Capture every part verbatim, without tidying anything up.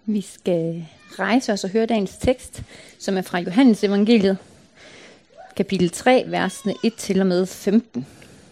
Vi skal rejse os og høre dagens tekst, som er fra Johannes evangeliet, kapitel tre, versene et til og med femten.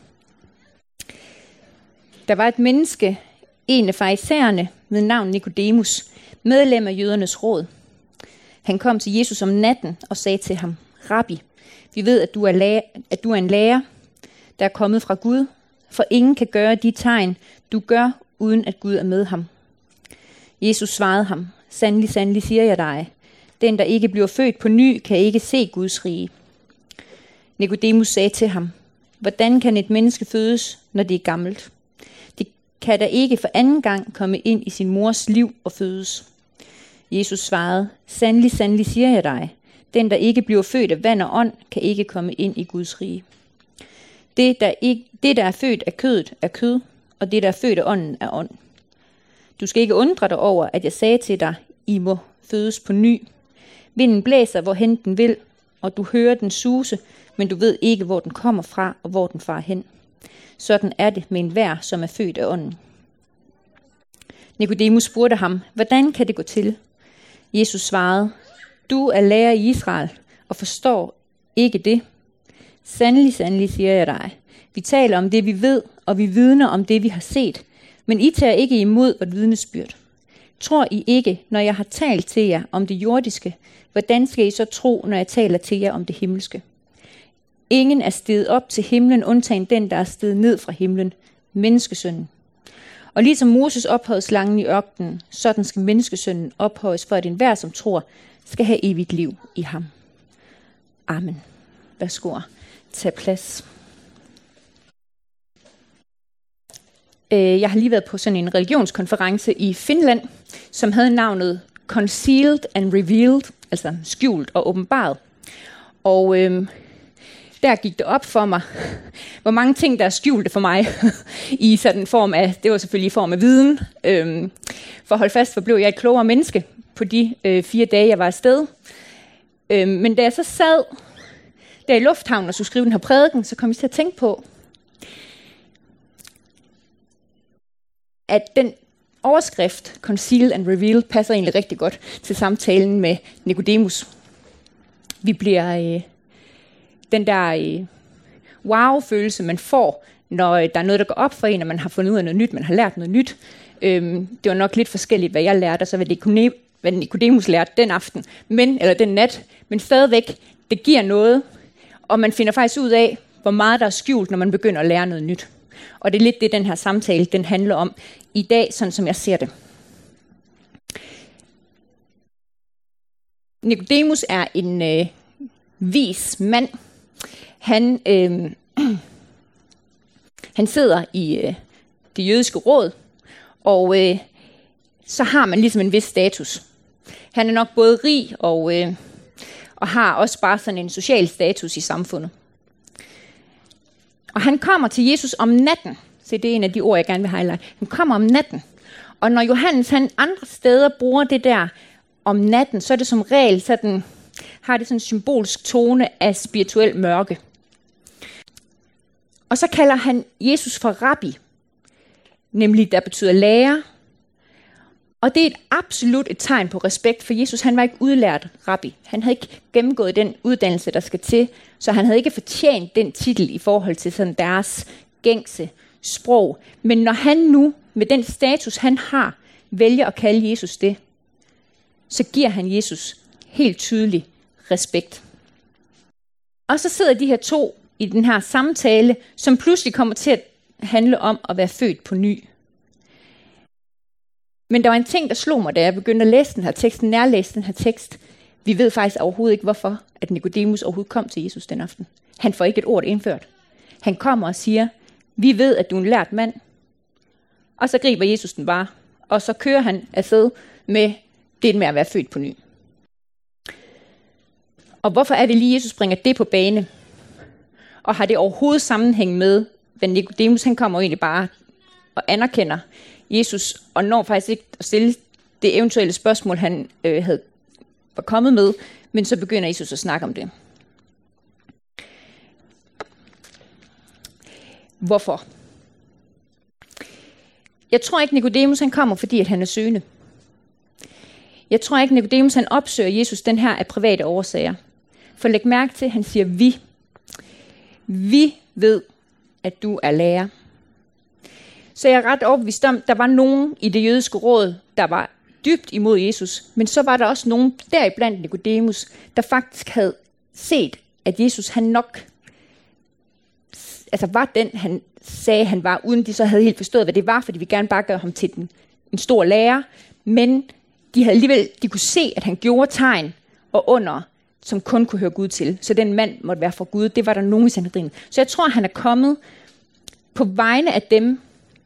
Der var et menneske, en af farisæerne ved navn Nikodemus, medlem af jødernes råd. Han kom til Jesus om natten og sagde til ham: Rabbi, vi ved, at du er, lærer, at du er en lærer, der er kommet fra Gud, for ingen kan gøre de tegn, du gør, uden at Gud er med ham. Jesus svarede ham: Sandelig, sandelig siger jeg dig, den der ikke bliver født på ny, kan ikke se Guds rige. Nikodemus sagde til ham: Hvordan kan et menneske fødes, når det er gammelt? Det kan da ikke for anden gang komme ind i sin mors liv og fødes. Jesus svarede: Sandelig, sandelig siger jeg dig, den der ikke bliver født af vand og ånd, kan ikke komme ind i Guds rige. Det der, ikke, det, der er født af kødet, er kød, og det, der er født af ånden, er ånd. Du skal ikke undre dig over, at jeg sagde til dig, I må fødes på ny. Vinden blæser, hvorhen den vil, og du hører den suse, men du ved ikke, hvor den kommer fra, og hvor den farer hen. Sådan er det med enhver, som er født af ånden. Nikodemus spurgte ham: Hvordan kan det gå til? Jesus svarede: Du er lærer i Israel, og forstår ikke det. Sandelig, sandelig siger jeg dig. Vi taler om det, vi ved, og vi vidner om det, vi har set. Men I tager ikke imod vort vidnesbyrd. Tror I ikke, når jeg har talt til jer om det jordiske, hvordan skal I så tro, når jeg taler til jer om det himmelske? Ingen er steget op til himlen, undtagen den, der er steget ned fra himlen, menneskesønnen. Og ligesom Moses ophøjede slangen i ørkenen, sådan skal menneskesønnen ophøjes, for at enhver, som tror, skal have evigt liv i ham. Amen. Værsgo, tag plads. Jeg har lige været på sådan en religionskonference i Finland, som havde navnet Concealed and Revealed, altså skjult og åbenbaret. Og øh, der gik det op for mig, hvor mange ting, der er skjulte for mig, i sådan en form af, det var selvfølgelig i form af viden. Øh, for at holde fast, for blev jeg et klogere menneske på de øh, fire dage, jeg var afsted. Øh, men da jeg så sad der i lufthavnen og skulle skrive den her prædiken, så kom jeg til at tænke på, at den overskrift, Concealed and Revealed, passer egentlig rigtig godt til samtalen med Nikodemus. Vi bliver øh, den der øh, wow-følelse, man får, når øh, der er noget, der går op for en, og man har fundet ud af noget nyt, man har lært noget nyt. Øhm, det var nok lidt forskelligt, hvad jeg lærte, og så hvad Nikodemus lærte den aften, men, eller den nat. Men stadigvæk, det giver noget, og man finder faktisk ud af, hvor meget der er skjult, når man begynder at lære noget nyt. Og det er lidt det, den her samtale den handler om i dag, sådan som jeg ser det. Nikodemus er en øh, vis mand. Han, øh, han sidder i øh, det jødiske råd, og øh, så har man ligesom en vis status. Han er nok både rig og, øh, og har også bare sådan en social status i samfundet. Og han kommer til Jesus om natten. Så det er en af de ord, jeg gerne vil highlight. Han kommer om natten. Og når Johannes han andre steder bruger det der om natten, så er det som regel sådan, har det sådan en symbolsk tone af spirituel mørke. Og så kalder han Jesus for rabbi, nemlig der betyder lærer. Og det er et absolut et tegn på respekt, for Jesus han var ikke udlært rabbi. Han havde ikke gennemgået den uddannelse, der skal til, så han havde ikke fortjent den titel i forhold til sådan deres gængse sprog. Men når han nu, med den status han har, vælger at kalde Jesus det, så giver han Jesus helt tydelig respekt. Og så sidder de her to i den her samtale, som pludselig kommer til at handle om at være født på ny. Men der var en ting, der slog mig, da jeg begyndte at læse den her tekst, nærlæse den her tekst. Vi ved faktisk overhovedet ikke, hvorfor at Nikodemus overhovedet kom til Jesus den aften. Han får ikke et ord indført. Han kommer og siger, vi ved, at du er en lært mand. Og så griber Jesus den bare, og så kører han afsted med det med at være født på ny. Og hvorfor er det lige, Jesus bringer det på bane? Og har det overhovedet sammenhæng med, hvad Nikodemus, han kommer egentlig bare og anerkender Jesus, og når faktisk ikke at stille det eventuelle spørgsmål, han øh, havde var kommet med, men så begynder Jesus at snakke om det. Hvorfor? Jeg tror ikke, Nikodemus han kommer, fordi at han er søgende. Jeg tror ikke, Nikodemus han opsøger Jesus den her af private årsager. For læg mærke til, at han siger vi. Vi ved, at du er lærer. Så jeg er ret overbevist om, at der var nogen i det jødiske råd, der var dybt imod Jesus. Men så var der også nogen deriblandt Nikodemus, der faktisk havde set, at Jesus han nok altså var den, han sagde, han var, uden de så havde helt forstået, hvad det var, fordi vi gerne bare gør ham til den, en stor lærer. Men de havde alligevel, de kunne se, at han gjorde tegn og under, som kun kunne høre Gud til. Så den mand måtte være fra Gud. Det var der nogen i Sanhedrin. Så jeg tror, han er kommet på vegne af dem.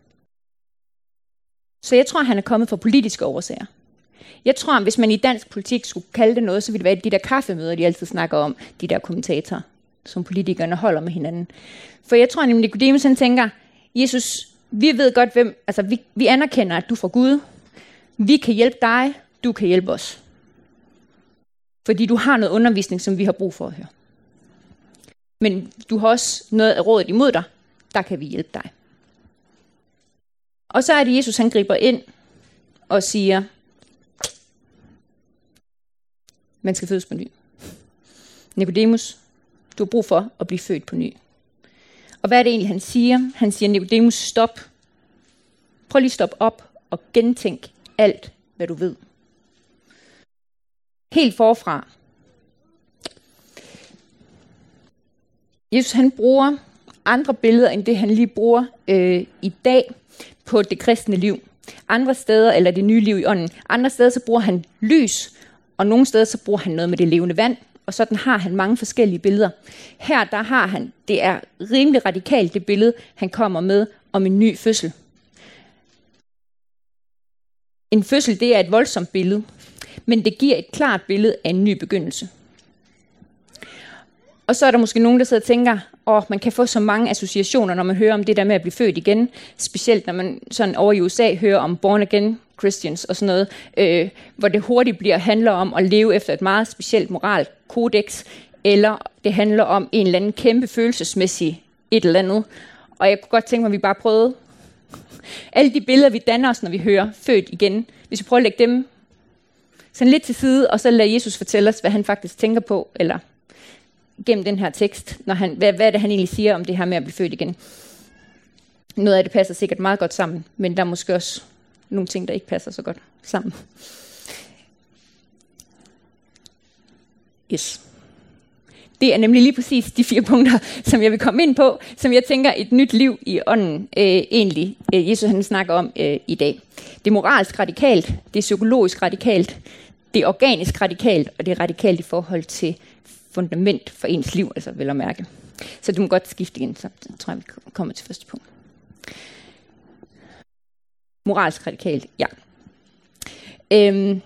Så jeg tror, han er kommet for politiske årsager. Jeg tror, hvis man i dansk politik skulle kalde det noget, så ville det være de der kaffemøder, de altid snakker om, de der kommentatorer, som politikerne holder med hinanden. For jeg tror nemlig, Nikodemus han tænker, Jesus, vi ved godt, hvem, altså vi, vi anerkender, at du er fra Gud. Vi kan hjælpe dig, du kan hjælpe os. Fordi du har noget undervisning, som vi har brug for at høre. Men du har også noget af rådet imod dig, der kan vi hjælpe dig. Og så er det Jesus, han griber ind og siger, man skal fødes på ny. Nikodemus, du har brug for at blive født på ny. Og hvad er det egentlig, han siger? Han siger, Nikodemus, stop. Prøv lige at stoppe op og gentænk alt, hvad du ved. Helt forfra. Jesus, han bruger andre billeder, end det han lige bruger øh, i dag på det kristne liv. Andre steder, eller det nye liv i ånden. Andre steder, så bruger han lys, og nogle steder, så bruger han noget med det levende vand, og sådan har han mange forskellige billeder. Her, der har han, det er rimelig radikalt, det billede, han kommer med om en ny fødsel. En fødsel, det er et voldsomt billede, men det giver et klart billede af en ny begyndelse. Og så er der måske nogen, der sidder og tænker, åh, man kan få så mange associationer, når man hører om det der med at blive født igen. Specielt når man sådan over i U S A hører om born again Christians og sådan noget, øh, hvor det hurtigt bliver handler om at leve efter et meget specielt moralt kodex, eller det handler om en eller anden kæmpe følelsesmæssig et eller andet. Og jeg kunne godt tænke mig, at vi bare prøvede alle de billeder, vi danner os, når vi hører født igen. Hvis vi prøver at lægge dem sådan lidt til side, og så lader Jesus fortælle os, hvad han faktisk tænker på, eller gennem den her tekst, når han, hvad, hvad er det, han egentlig siger om det her med at blive født igen. Noget af det passer sikkert meget godt sammen, men der er måske også nogle ting, der ikke passer så godt sammen. Yes. Det er nemlig lige præcis de fire punkter, som jeg vil komme ind på, som jeg tænker et nyt liv i ånden øh, egentlig, øh, Jesus han snakker om øh, i dag. Det er moralsk radikalt, det er psykologisk radikalt, det er organisk radikalt, og det er radikalt i forhold til fundament for ens liv, altså vel at mærke. Så du må godt skifte igen, så tror jeg, vi kommer til første punkt. Moralsk radikalt, ja. Øhm.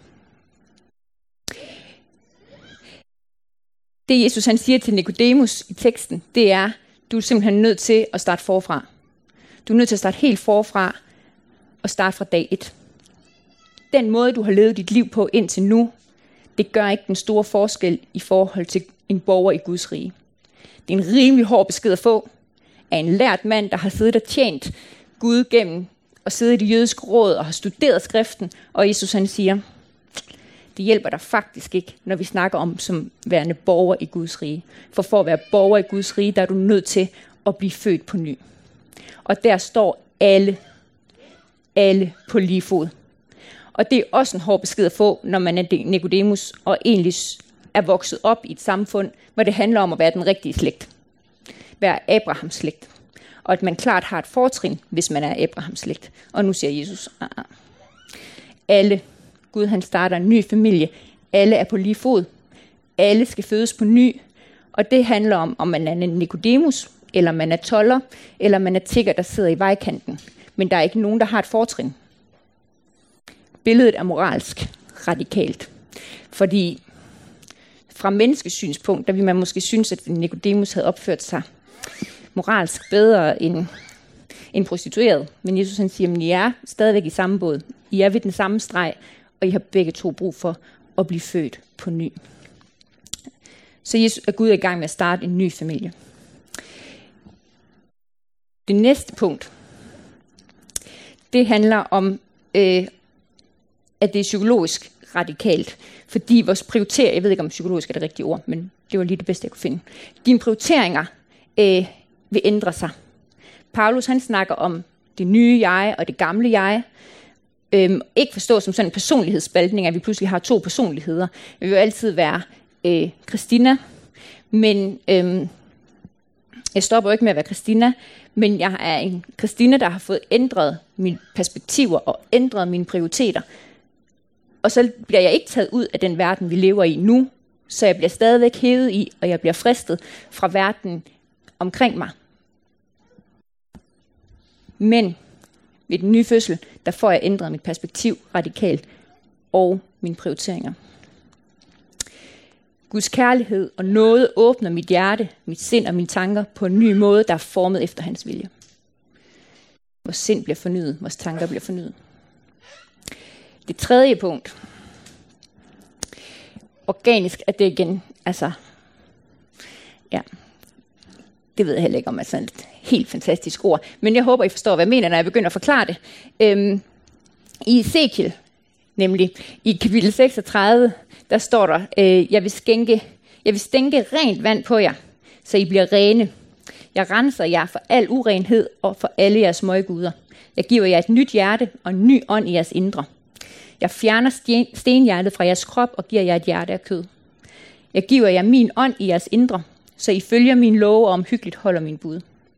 Det Jesus han siger til Nikodemus i teksten, det er, du er simpelthen nødt til at starte forfra. Du er nødt til at starte helt forfra og starte fra dag et. Den måde, du har levet dit liv på indtil nu, det gør ikke den store forskel i forhold til en borger i Guds rige. Det er en rimelig hård besked at få af en lært mand, der har siddet og tjent Gud gennem og siddet i det jødiske råd og har studeret skriften. Og Jesus han siger, det hjælper dig faktisk ikke, når vi snakker om som værende borger i Guds rige. For for at være borger i Guds rige, der er du nødt til at blive født på ny. Og der står alle, alle på lige fod. Og det er også en hård besked at få, når man er Nikodemus og egentlig er vokset op i et samfund, hvor det handler om at være den rigtige slægt. Være Abrahams slægt. Og at man klart har et fortrin, hvis man er Abrahams slægt. Og nu siger Jesus, ah, ah. alle, Gud han starter en ny familie, alle er på lige fod. Alle skal fødes på ny. Og det handler om, om man er Nikodemus, eller man er toller, eller man er tigger, der sidder i vejkanten. Men der er ikke nogen, der har et fortrin. Billedet er moralsk radikalt. Fordi fra menneskesynspunkt, der vil man måske synes, at Nikodemus havde opført sig moralsk bedre end, end prostitueret. Men Jesus han siger, at I er stadigvæk i samme båd. I er ved den samme streg, og I har begge to brug for at blive født på ny. Så Jesus er Gud i gang med at starte en ny familie. Det næste punkt, det handler om, øh, at det er psykologisk radikalt, fordi vores prioriteringer, jeg ved ikke om psykologisk er det rigtige ord, men det var lige det bedste, jeg kunne finde. Dine prioriteringer øh, vil ændre sig. Paulus han snakker om det nye jeg og det gamle jeg. Øhm, ikke forstå som sådan en personlighedsspaltning, at vi pludselig har to personligheder. Vi vil jo altid være øh, Christina, men øhm, jeg stopper jo ikke med at være Christina, men jeg er en Christina, der har fået ændret mine perspektiver og ændret mine prioriteter. Og så bliver jeg ikke taget ud af den verden, vi lever i nu, så jeg bliver stadigvæk hævet i, og jeg bliver fristet fra verden omkring mig. Men ved den nye fødsel, der får jeg ændret mit perspektiv radikalt og mine prioriteringer. Guds kærlighed og nåde åbner mit hjerte, mit sind og mine tanker på en ny måde, der er formet efter hans vilje. Vores sind bliver fornyet, vores tanker bliver fornyet. Det tredje punkt. Organisk er det igen, altså, ja, det ved jeg heller ikke om er sådan et helt fantastisk ord, men jeg håber, I forstår, hvad jeg mener, når jeg begynder at forklare det. Øhm, I Ezekiel, nemlig i kapitel seksogtredive, der står der, øh, jeg vil skænke, jeg vil stænke rent vand på jer, så I bliver rene. Jeg renser jer for al urenhed og for alle jeres møgguder. Jeg giver jer et nyt hjerte og en ny ånd i jeres indre. Jeg fjerner sten, stenhjertet fra jeres krop og giver jer et hjerte af kød. Jeg giver jer min ånd i jeres indre, så I følger min love og omhyggeligt holder min bud.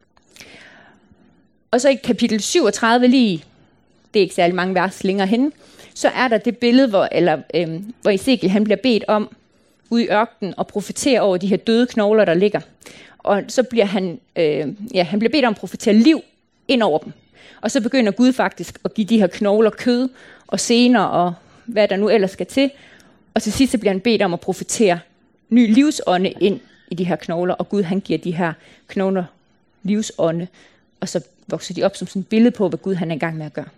Og så i kapitel syvogtredive lige, det er ikke særlig mange vers længere henne, så er der det billede, hvor, eller, øhm, hvor Ezekiel han bliver bedt om ude i ørkenen og profetere over de her døde knogler, der ligger. Og så bliver han, øh, ja, han bliver bedt om at profetere liv ind over dem. Og så begynder Gud faktisk at give de her knogler kød og sener og hvad der nu ellers skal til. Og til sidst så bliver han bedt om at profetere ny livsånde ind i de her knogler. Og Gud han giver de her knogler livsånde. Og så vokser de op som sådan et billede på, hvad Gud han er i gang med at gøre.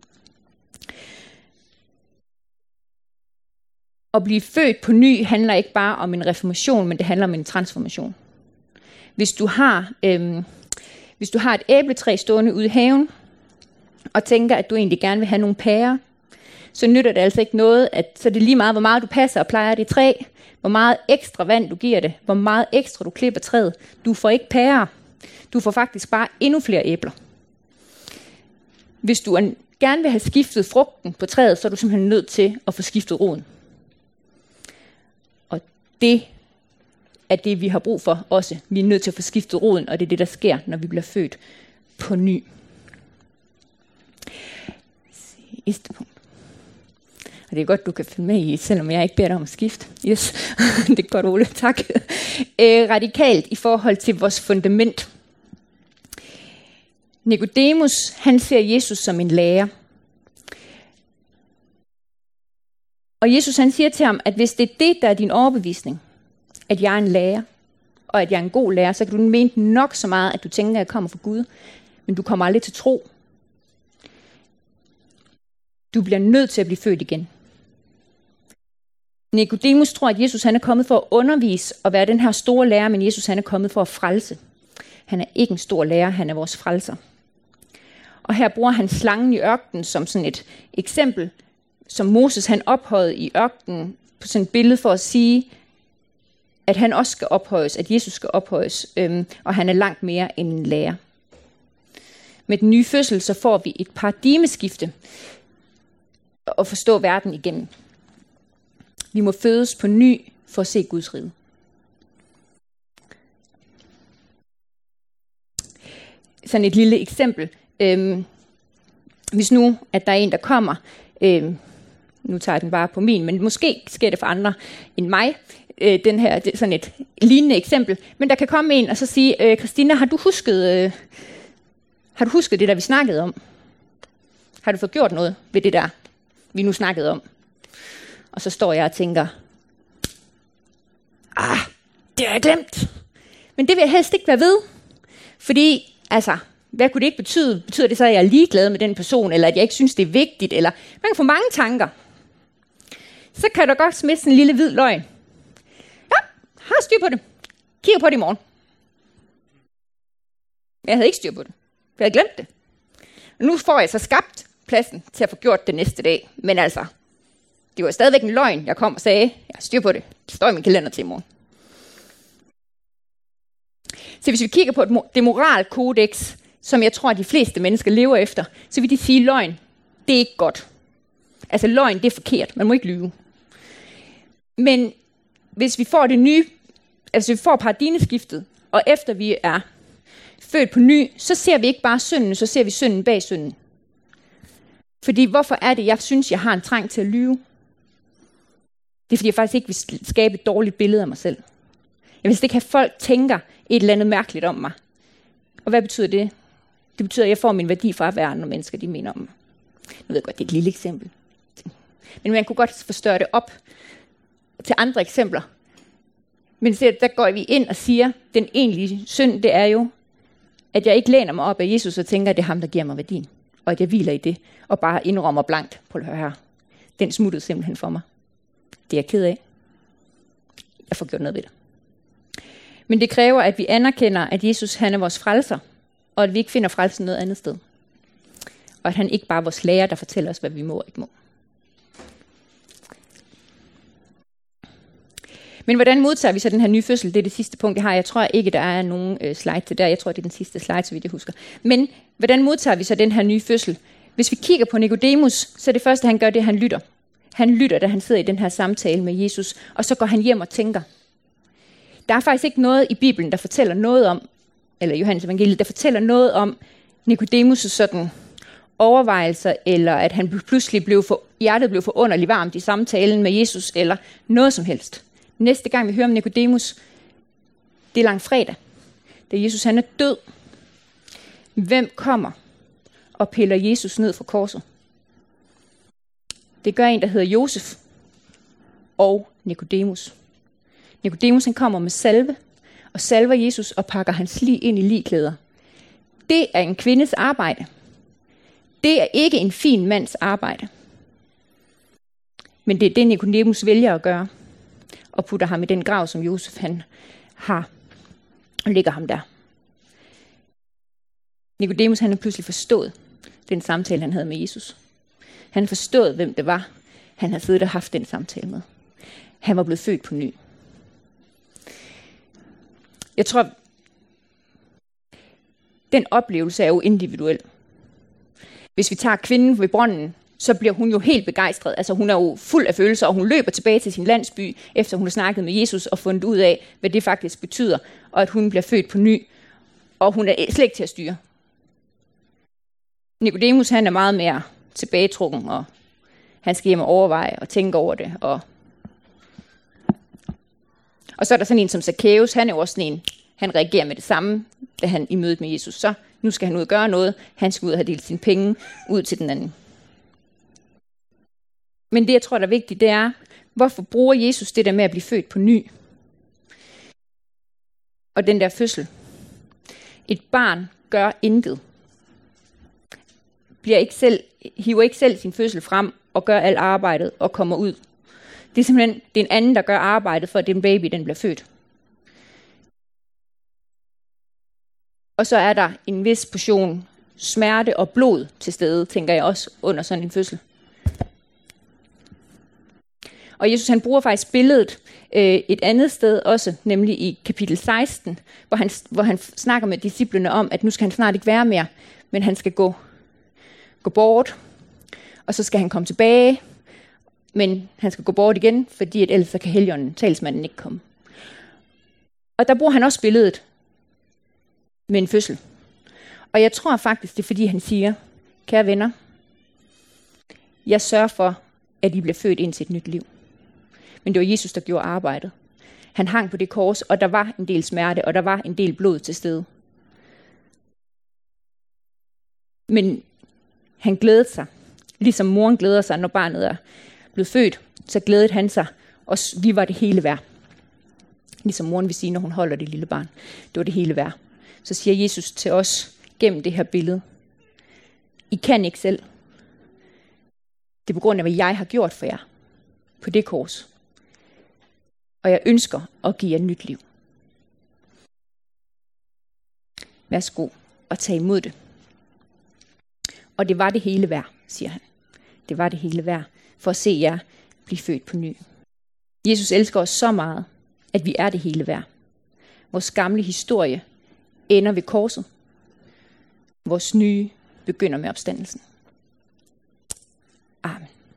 At blive født på ny handler ikke bare om en reformation, men det handler om en transformation. Hvis du har, øhm, hvis du har et æbletræ stående ude i haven, og tænker, at du egentlig gerne vil have nogle pærer, så nytter det altså ikke noget, at så er det lige meget, hvor meget du passer og plejer dit træ, hvor meget ekstra vand du giver det, hvor meget ekstra du klipper træet. Du får ikke pærer. Du får faktisk bare endnu flere æbler. Hvis du gerne vil have skiftet frugten på træet, så er du simpelthen nødt til at få skiftet roden. Og det er det, vi har brug for også. Vi er nødt til at få skiftet roden, og det er det, der sker, når vi bliver født på ny. Sidste punkt. Og det er godt, du kan følge med i, selvom jeg ikke beder dig om at skifte. Yes, det er godt, Ole. Tak. Øh, radikalt i forhold til vores fundament. Nikodemus, han ser Jesus som en lærer. Og Jesus, han siger til ham, at hvis det er det, der er din overbevisning, at jeg er en lærer, og at jeg er en god lærer, så kan du mene nok så meget, at du tænker, at jeg kommer fra Gud, men du kommer aldrig til tro. Du bliver nødt til at blive født igen. Nikodemus tror, at Jesus han er kommet for at undervise og være den her store lærer, men Jesus han er kommet for at frelse. Han er ikke en stor lærer, han er vores frelser. Og her bruger han slangen i ørkenen som sådan et eksempel, som Moses han ophøjede i ørkenen på sådan et billede for at sige, at han også skal ophøjes, at Jesus skal ophøjes, øhm, og han er langt mere end en lærer. Med den nye fødsel, så får vi et paradigmeskifte og forstå verden igennem. Vi må fødes på ny for at se Guds rige. Sådan et lille eksempel. Øhm, hvis nu, at der er en, der kommer, øhm, nu tager jeg den bare på min, men måske sker det for andre end mig, øh, den her, det er sådan et lignende eksempel, men der kan komme en og så sige, øh, Christina, har du husket, øh, har du husket det, der vi snakkede om? Har du fået gjort noget ved det der, vi nu snakkede om? Og så står jeg og tænker, ah, det har jeg glemt. Men det vil jeg helst ikke være ved. Fordi, altså, hvad kunne det ikke betyde? Betyder det så, at jeg er ligeglad med den person, eller at jeg ikke synes, det er vigtigt? Eller man kan få mange tanker. Så kan der godt smide sådan en lille hvid løgn. Ja, har styr på det. Kigger på det i morgen. Jeg havde ikke styr på det. Jeg havde glemt det. Og nu får jeg så skabt pladsen til at få gjort det næste dag. Men altså, det var stadigvæk en løgn, jeg kom og sagde, jeg har styr på det, det står i min kalender til i morgen. Så hvis vi kigger på det moralkodex, som jeg tror, at de fleste mennesker lever efter, så vil de sige, at løgn, det er ikke godt. Altså løgn, det er forkert, man må ikke lyve. Men hvis vi får det nye, altså vi får paradigmeskiftet, og efter vi er født på ny, så ser vi ikke bare synden, så ser vi synden bag synden. Fordi hvorfor er det, jeg synes, jeg har en trang til at lyve? Det er fordi, jeg faktisk ikke vil skabe et dårligt billede af mig selv. Jeg vil ikke have, at folk tænker et eller andet mærkeligt om mig. Og hvad betyder det? Det betyder, at jeg får min værdi fra, hvad andre mennesker de mener om mig. Nu ved jeg godt, det er et lille eksempel. Men man kunne godt forstørre det op til andre eksempler. Men så der går vi ind og siger, at den egentlige synd, det er jo, at jeg ikke læner mig op af Jesus og tænker, at det er ham, der giver mig værdien. Og at jeg hviler i det, og bare indrømmer blankt på det her. Den smuttede simpelthen for mig. Det er jeg ked af. Jeg får gjort noget ved det. Men det kræver, at vi anerkender, at Jesus han er vores frelser, og at vi ikke finder frelsen noget andet sted. Og at han ikke bare er vores lærer, der fortæller os, hvad vi må og ikke må. Men hvordan modtager vi så den her nye fødsel? Det er det sidste punkt, jeg har. Jeg tror ikke, der er nogen øh, slide til der. Jeg tror, det er den sidste slide, så vidt jeg husker. Men hvordan modtager vi så den her nye fødsel? Hvis vi kigger på Nikodemus, så er det første, han gør, det han lytter. Han lytter, da han sidder i den her samtale med Jesus, og så går han hjem og tænker. Der er faktisk ikke noget i Bibelen, der fortæller noget om, eller Johannes evangeliet, der fortæller noget om Nikodemus' sådan overvejelser, eller at han pludselig blev for, hjertet blev forunderligt varmt i samtalen med Jesus, eller noget som helst. Næste gang vi hører om Nikodemus, det er langfredag, da Jesus han er død. Hvem kommer og piller Jesus ned fra korset? Det gør en, der hedder Josef og Nikodemus. Nikodemus han kommer med salve og salver Jesus og pakker hans lig ind i ligklæder. Det er en kvindes arbejde. Det er ikke en fin mands arbejde. Men det er det, Nikodemus vælger at gøre. Og putter ham i den grav, som Josef han har, og lægger ham der. Nikodemus han har pludselig forstået den samtale, han havde med Jesus. Han har forstået, hvem det var, han havde siddet og haft den samtale med. Han var blevet født på ny. Jeg tror, den oplevelse er jo individuel. Hvis vi tager kvinden ved brønden, så bliver hun jo helt begejstret. Altså hun er jo fuld af følelser, og hun løber tilbage til sin landsby, efter hun har snakket med Jesus og fundet ud af, hvad det faktisk betyder, og at hun bliver født på ny, og hun er slet ikke til at styre. Nikodemus han er meget mere tilbagetrukken, og han skal hjem og overveje og tænke over det. Og, og så er der sådan en som Zacchaeus, han er jo også sådan en, han reagerer med det samme, da han i mødet med Jesus. Så nu skal han ud og gøre noget, han skal ud og have delt sine penge ud til den anden. Men det, jeg tror, der er vigtigt, det er, hvorfor bruger Jesus det der med at blive født på ny? Og den der fødsel. Et barn gør intet. Bliver ikke selv, hiver ikke selv sin fødsel frem og gør alt arbejdet og kommer ud. Det er simpelthen det er en anden, der gør arbejdet for, at den baby den bliver født. Og så er der en vis portion smerte og blod til stede, tænker jeg også, under sådan en fødsel. Og Jesus han bruger faktisk billedet øh, et andet sted også, nemlig i kapitel seksten, hvor han, hvor han snakker med disciplene om, at nu skal han snart ikke være mere, men han skal gå, gå bort, og så skal han komme tilbage, men han skal gå bort igen, fordi at ellers så kan Helligånden, talsmanden, ikke komme. Og der bruger han også billedet med en fødsel. Og jeg tror faktisk, det er fordi han siger, kære venner, jeg sørger for, at I bliver født ind til et nyt liv. Men det var Jesus, der gjorde arbejdet. Han hang på det kors, og der var en del smerte, og der var en del blod til stede. Men han glædede sig, ligesom moren glæder sig, når barnet er blevet født, så glædede han sig, og vi var det hele værd. Ligesom moren vil sige, når hun holder det lille barn. Det var det hele værd. Så siger Jesus til os gennem det her billede, I kan ikke selv. Det er på grund af, hvad jeg har gjort for jer på det kors. Og jeg ønsker at give jer nyt liv. Værsgo og tag imod det. Og det var det hele værd, siger han. Det var det hele værd for at se jer blive født på ny. Jesus elsker os så meget, at vi er det hele værd. Vores gamle historie ender ved korset. Vores nye begynder med opstandelsen.